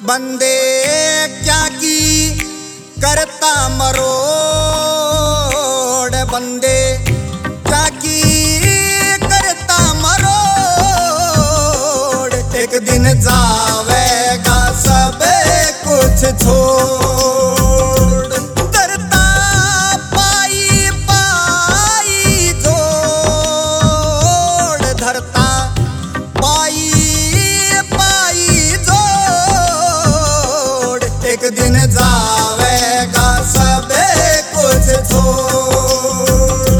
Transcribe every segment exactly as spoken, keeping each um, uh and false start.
बंदे क्या की करता मरोड़, बंदे क्या की करता मरोड़। एक दिन जावेगा सब कुछ छोड़, डरता पाई पाई जोड़, धरता पाई पाई जोड़। एक दिन जावेगा सब कुछ छोड़।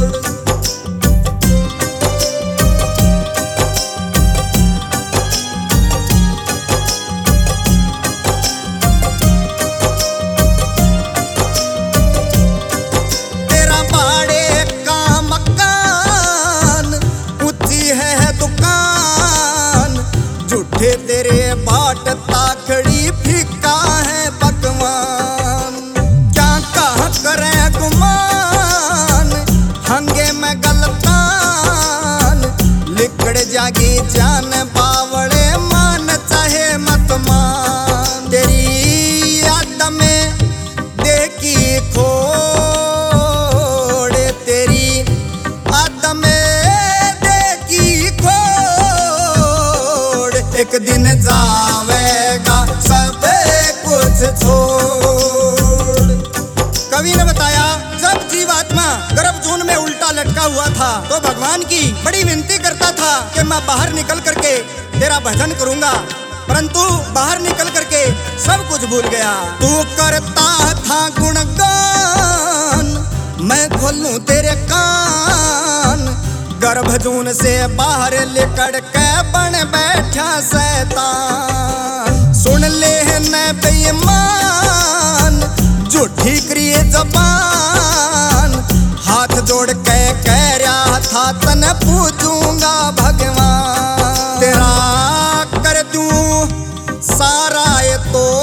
तेरा बाड़े का मकान, ऊंची है दुकान, झूठे तेरे बाट ताखड़ी, फीका है पकवान। क्या कहा करे गुमान, हंगे में गलतान, लिकड़ जागी जान बावड़े, मान चाहे मत मान। तेरी याद में देखी खोड़, तेरी याद में देखी खोड़। एक दिन जावेगा सब कुछ छोड़। कवि ने बताया, जब जीवात्मा गर्भजून में उल्टा लटका हुआ था तो भगवान की बड़ी विनती करता था कि मैं बाहर निकल करके तेरा भजन करूंगा, परंतु बाहर निकल करके सब कुछ भूल गया। तू करता था गुणगान, मैं खोलूं तेरे कान, गर्भजून से बाहर लिकड़ के बन बैठा शैतान। सुन ले न बेईमान, झूठी क्रिय जबान, हाथ जोड़ के कह रहा था तन पूजूंगा भगवान। तेरा कर दूं सारा ये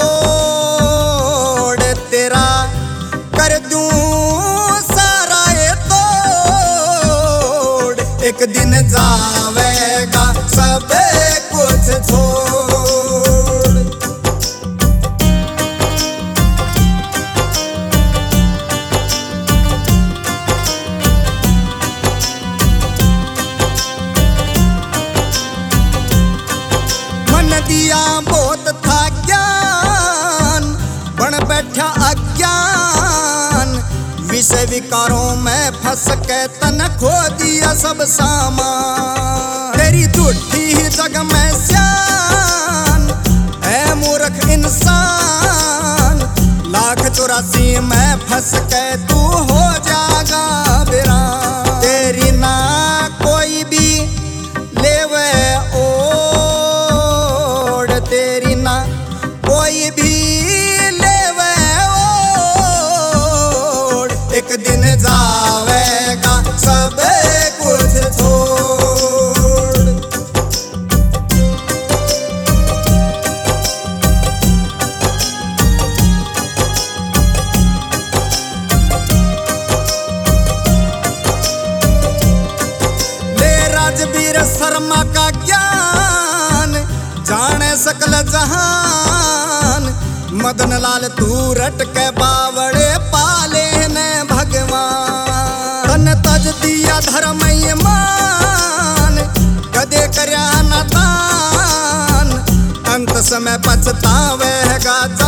तोड़, तेरा कर दूं सारा ये तोड़। एक दिन जावेगा सब कुछ छोड़। मन दिया बहुत था ज्ञान, बन बैठा अज्ञान, विषय विकारों में फंस के तन खो दिया सब सामान। तेरी झूठी ही जग में श्यान, है मूर्ख इंसान, लाख चौरासी में फंस के तू हो जागा वीरान। तेरी ना कोई भी लेवे ओढ़, तेरी ना कोई भी लेवे ओढ़। एक दिन जावेगा सब कुछ छोड़। ले राजवीर शर्मा का ज्ञान, जाने सकल जहान, मदन लाल तू रट के बावड़े पाले ने भगवान। तन तज दिया धर्म ईमान, कदे करया न दान, अंत समय पछतावेगा।